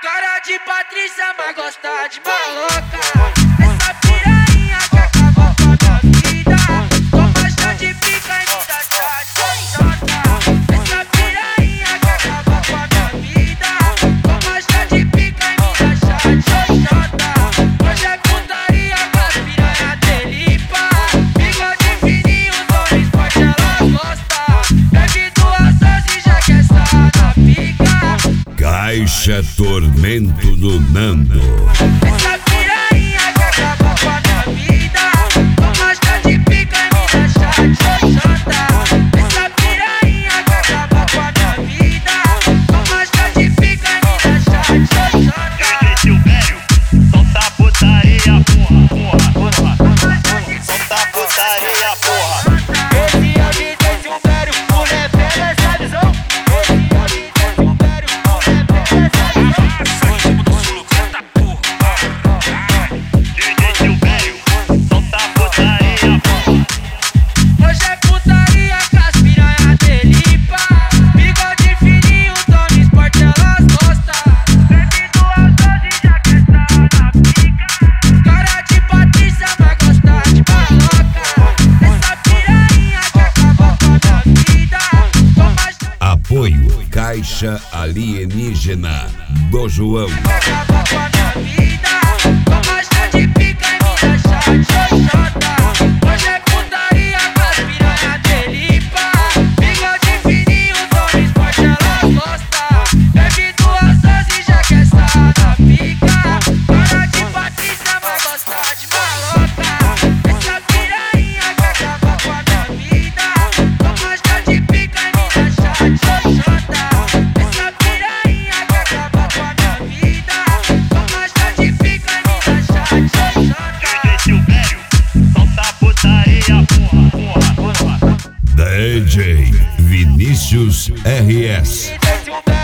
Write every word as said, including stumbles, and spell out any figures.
Cara de Patrícia, mas gosta de maloca. Essa piranha que acabou com a minha vida. Toma chá de pica e me dá chá de xoxota. Essa piranha que acabou com a minha vida. Toma chá de pica e me dá chá de xoxota. Hoje é putaria com as piranha delipa. Bigode fininho, Tony Sport ela gosta. Bebe duas doses e já quer sair na pica. Caixa Tormento do Nando. Essa piranha que acabou com a minha vida. Toma chá de pica e me dá chá de xoxota. Essa piranha que acabou com a minha vida. Toma chá de pica e me dá chá de xoxota. Silvério, solta putaria, porra, porra, porra. Solta putaria, porra. Esse é o D J Silvério, o Lefé dessa visão. Esse é o D J Silvério, o Lefé dessa visão. D J Silvério, solta putaria, porra. Hoje é putaria com as piranha delipa. Bigode fininho, Tony Sport elas gostam. Bebe duas doses e já quer estar na pica. Cara de Patrícia, mas gosta de maloca. Essa piranha que acabou com a minha vida. Toma chá Apoio Caixa Alienígena do João. que acabou com a minha vida. Toma chá de pica e me dá chá de xoxota. Hoje é putaria com as piranha delipa. Bigode fininho, Tony Sport elas gostam. Bebe duas doses e já quer sair na pica. Cara de Patrícia, mas gosta de maloca. Essa piranha que acabou com a minha vida. Toma chá de pica e me dá chá de xoxota. Essa piranha que acabou com a minha vida. Toma chá de pica e me dá chá de xoxota. D J Silvério, solta putaria, porra, porra, porra. D J Vinícius R S. D J Silvério.